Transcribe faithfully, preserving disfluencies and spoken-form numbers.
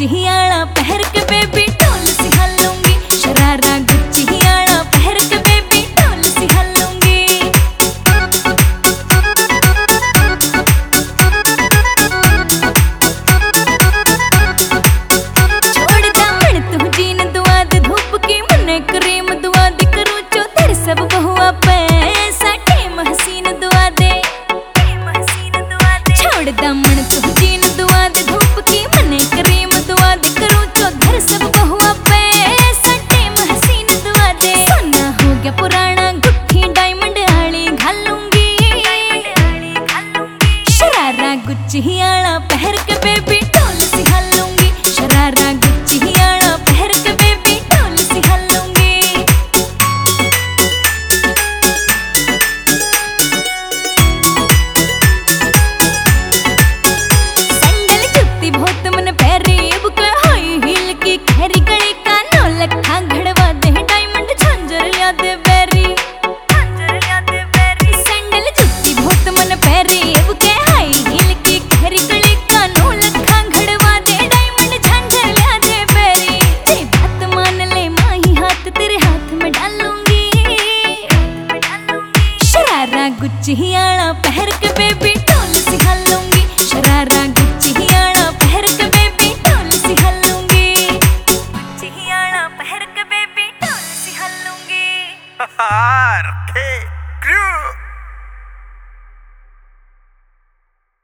Gucci आला पहर के बेबी ढोल सिखालूंगी, शरारा गुच्ची आला पहर के बेबी ढोल सिखालूंगी। छोड़ दामन तू जीन दुआ दे धूप की मने क्रीम दुआ दे करूं जो तेरे सब बहुआ पे साठे हसीन दुआ दे, छोड़ दामन तू जीन दुआ दे धूप की मने क्रीम दुआ दे करूं जो धर सब बहुआ पे सटे हसीन दुआ दे। सोना हो गया पुराना गुट्ठी डायमंड आली घालूंगी, शरारा गुच्ची आला पहर के बेबी ढोल सिखालूंगी, शरारा गुच्ची आला पहर के बेबी ढोल सिखालूंगी। सैंडल जुत्ती बहुत मन पैरी बुक होई हिल की खैरी गली का नौ लखा घड़वा दे डायमंड झांझर लिया दे बेरी, सैंडल जुत्ती बहुत मन पैरी बुक हाई हिल की खैरी गली का नौ लखा घड़वा दे डायमंड झांझर लिया दे बेरी। जे बात मान ले माही हाथ तेरे हाथ में डालूंगी, शरारा गुच्ची आला पहर के बेबी ढोल सिखालूंगी, शरारा गुच्ची आला पहर के बेबी ढोल सिखालूंगी, गुच्ची आला पहर के बेबी ढोल सिखालूंगी।